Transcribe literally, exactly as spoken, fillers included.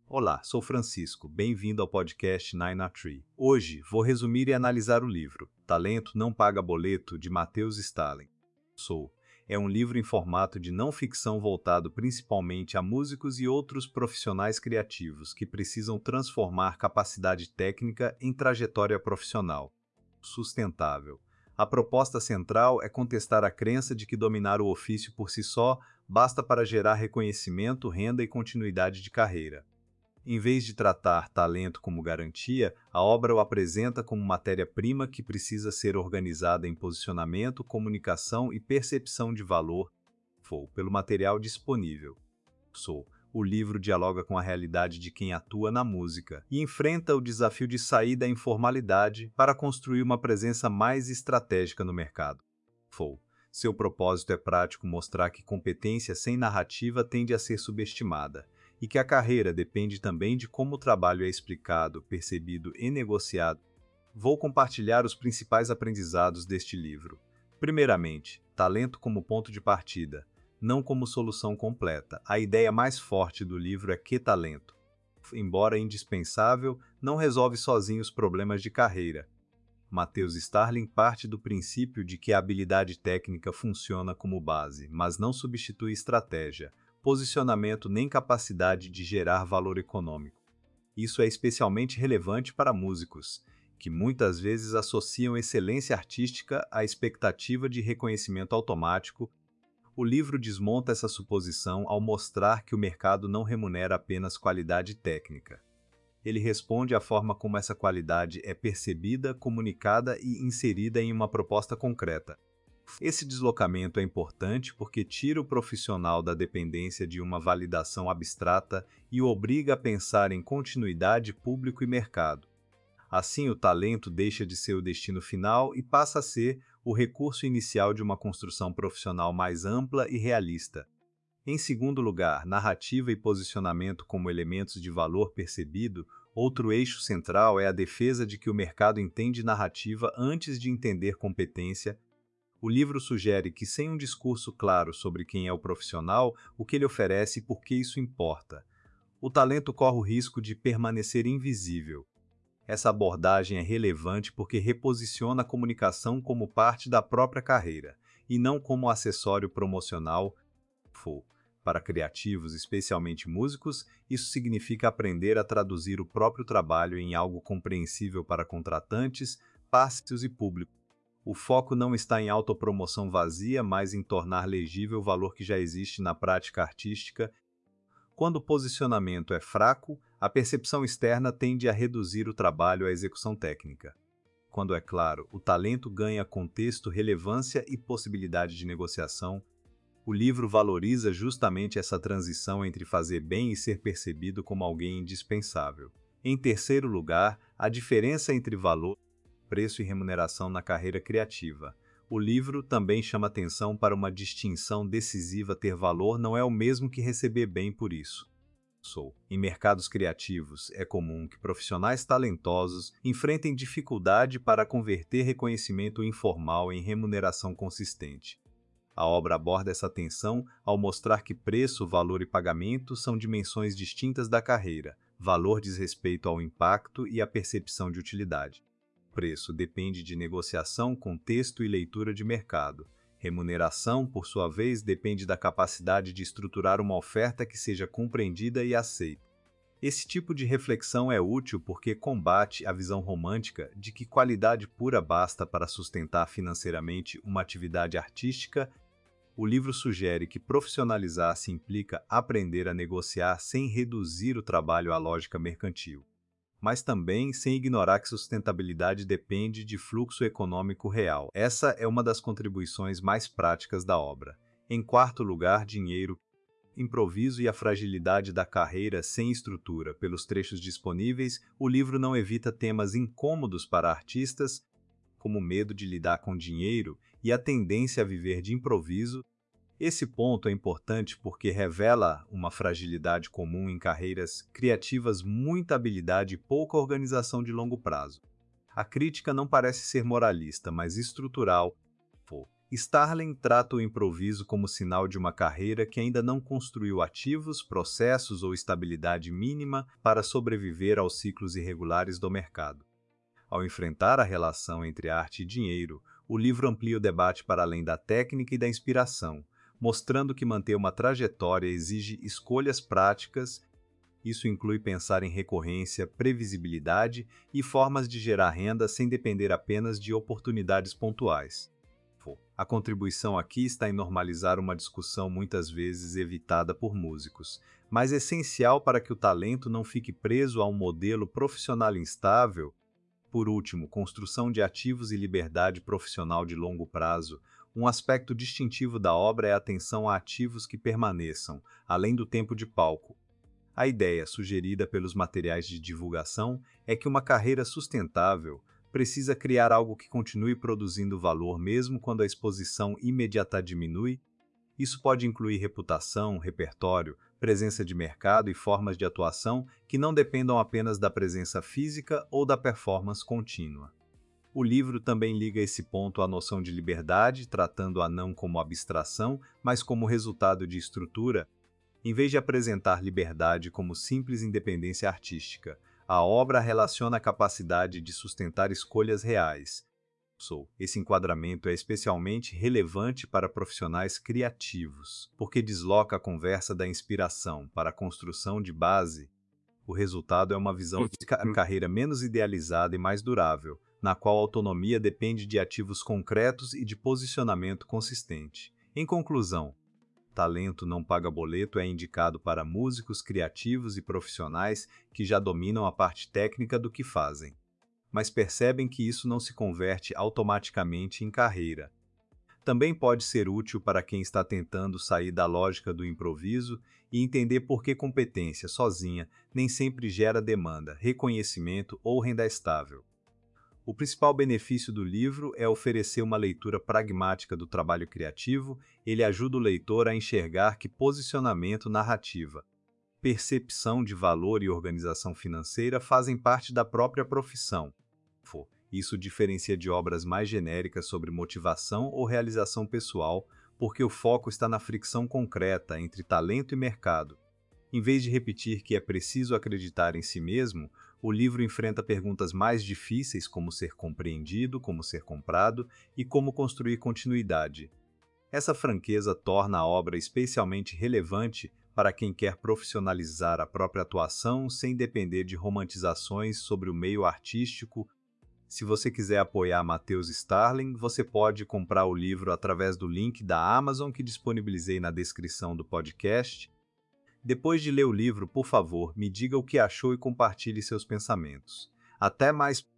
Olá, sou Francisco, bem-vindo ao podcast Nine a Tree. Hoje vou resumir e analisar o livro Talento Não Paga Boleto, de Matheus Stalin. Sou. É um livro em formato de não ficção voltado principalmente a músicos e outros profissionais criativos que precisam transformar capacidade técnica em trajetória profissional sustentável. A proposta central é contestar a crença de que dominar o ofício por si só basta para gerar reconhecimento, renda e continuidade de carreira. Em vez de tratar talento como garantia, a obra o apresenta como matéria-prima que precisa ser organizada em posicionamento, comunicação e percepção de valor, ou pelo material disponível. Sou. O livro dialoga com a realidade de quem atua na música e enfrenta o desafio de sair da informalidade para construir uma presença mais estratégica no mercado. Fou. Seu propósito é prático, mostrar que competência sem narrativa tende a ser subestimada e que a carreira depende também de como o trabalho é explicado, percebido e negociado. Vou compartilhar os principais aprendizados deste livro. Primeiramente, talento como ponto de partida, não como solução completa. A ideia mais forte do livro é que talento, embora indispensável, não resolve sozinho os problemas de carreira. Matheus Starling parte do princípio de que a habilidade técnica funciona como base, mas não substitui estratégia, posicionamento nem capacidade de gerar valor econômico. Isso é especialmente relevante para músicos, que muitas vezes associam excelência artística à expectativa de reconhecimento automático. O livro desmonta essa suposição ao mostrar que o mercado não remunera apenas qualidade técnica. Ele responde à forma como essa qualidade é percebida, comunicada e inserida em uma proposta concreta. Esse deslocamento é importante porque tira o profissional da dependência de uma validação abstrata e o obriga a pensar em continuidade, público e mercado. Assim, o talento deixa de ser o destino final e passa a ser o recurso inicial de uma construção profissional mais ampla e realista. Em segundo lugar, narrativa e posicionamento como elementos de valor percebido. Outro eixo central é a defesa de que o mercado entende narrativa antes de entender competência. O livro sugere que, sem um discurso claro sobre quem é o profissional, o que ele oferece e por que isso importa, o talento corre o risco de permanecer invisível. Essa abordagem é relevante porque reposiciona a comunicação como parte da própria carreira, e não como acessório promocional. Para criativos, especialmente músicos, isso significa aprender a traduzir o próprio trabalho em algo compreensível para contratantes, parceiros e público. O foco não está em autopromoção vazia, mas em tornar legível o valor que já existe na prática artística. Quando o posicionamento é fraco, a percepção externa tende a reduzir o trabalho à execução técnica. Quando é claro, o talento ganha contexto, relevância e possibilidade de negociação. O livro valoriza justamente essa transição entre fazer bem e ser percebido como alguém indispensável. Em terceiro lugar, a diferença entre valor, preço e remuneração na carreira criativa. O livro também chama atenção para uma distinção decisiva: ter valor não é o mesmo que receber bem por isso. Sou. Em mercados criativos, é comum que profissionais talentosos enfrentem dificuldade para converter reconhecimento informal em remuneração consistente. A obra aborda essa tensão ao mostrar que preço, valor e pagamento são dimensões distintas da carreira. Valor diz respeito ao impacto e à percepção de utilidade. Preço depende de negociação, contexto e leitura de mercado. Remuneração, por sua vez, depende da capacidade de estruturar uma oferta que seja compreendida e aceita. Esse tipo de reflexão é útil porque combate a visão romântica de que qualidade pura basta para sustentar financeiramente uma atividade artística. O livro sugere que profissionalizar-se implica aprender a negociar sem reduzir o trabalho à lógica mercantil, mas também sem ignorar que sustentabilidade depende de fluxo econômico real. Essa é uma das contribuições mais práticas da obra. Em quarto lugar, dinheiro, improviso e a fragilidade da carreira sem estrutura. Pelos trechos disponíveis, o livro não evita temas incômodos para artistas, como o medo de lidar com dinheiro e a tendência a viver de improviso. Esse ponto é importante porque revela uma fragilidade comum em carreiras criativas: muita habilidade e pouca organização de longo prazo. A crítica não parece ser moralista, mas estrutural. Starling trata o improviso como sinal de uma carreira que ainda não construiu ativos, processos ou estabilidade mínima para sobreviver aos ciclos irregulares do mercado. Ao enfrentar a relação entre arte e dinheiro, o livro amplia o debate para além da técnica e da inspiração, mostrando que manter uma trajetória exige escolhas práticas. Isso inclui pensar em recorrência, previsibilidade e formas de gerar renda sem depender apenas de oportunidades pontuais. A contribuição aqui está em normalizar uma discussão muitas vezes evitada por músicos, mas essencial para que o talento não fique preso a um modelo profissional instável. Por último, construção de ativos e liberdade profissional de longo prazo. Um aspecto distintivo da obra é a atenção a ativos que permaneçam, além do tempo de palco. A ideia, sugerida pelos materiais de divulgação, é que uma carreira sustentável precisa criar algo que continue produzindo valor mesmo quando a exposição imediata diminui. Isso pode incluir reputação, repertório, presença de mercado e formas de atuação que não dependam apenas da presença física ou da performance contínua. O livro também liga esse ponto à noção de liberdade, tratando-a não como abstração, mas como resultado de estrutura. Em vez de apresentar liberdade como simples independência artística, a obra relaciona a capacidade de sustentar escolhas reais. Esse enquadramento é especialmente relevante para profissionais criativos, porque desloca a conversa da inspiração para a construção de base. O resultado é uma visão de carreira menos idealizada e mais durável, na qual a autonomia depende de ativos concretos e de posicionamento consistente. Em conclusão, Talento não paga boleto é indicado para músicos criativos e profissionais que já dominam a parte técnica do que fazem, mas percebem que isso não se converte automaticamente em carreira. Também pode ser útil para quem está tentando sair da lógica do improviso e entender por que competência sozinha nem sempre gera demanda, reconhecimento ou renda estável. O principal benefício do livro é oferecer uma leitura pragmática do trabalho criativo. Ele ajuda o leitor a enxergar que posicionamento, narrativa, percepção de valor e organização financeira fazem parte da própria profissão. Isso diferencia de obras mais genéricas sobre motivação ou realização pessoal, porque o foco está na fricção concreta entre talento e mercado. Em vez de repetir que é preciso acreditar em si mesmo, o livro enfrenta perguntas mais difíceis, como ser compreendido, como ser comprado e como construir continuidade. Essa franqueza torna a obra especialmente relevante para quem quer profissionalizar a própria atuação sem depender de romantizações sobre o meio artístico. Se você quiser apoiar Mateus Starling, você pode comprar o livro através do link da Amazon que disponibilizei na descrição do podcast. Depois de ler o livro, por favor, me diga o que achou e compartilhe seus pensamentos. Até mais!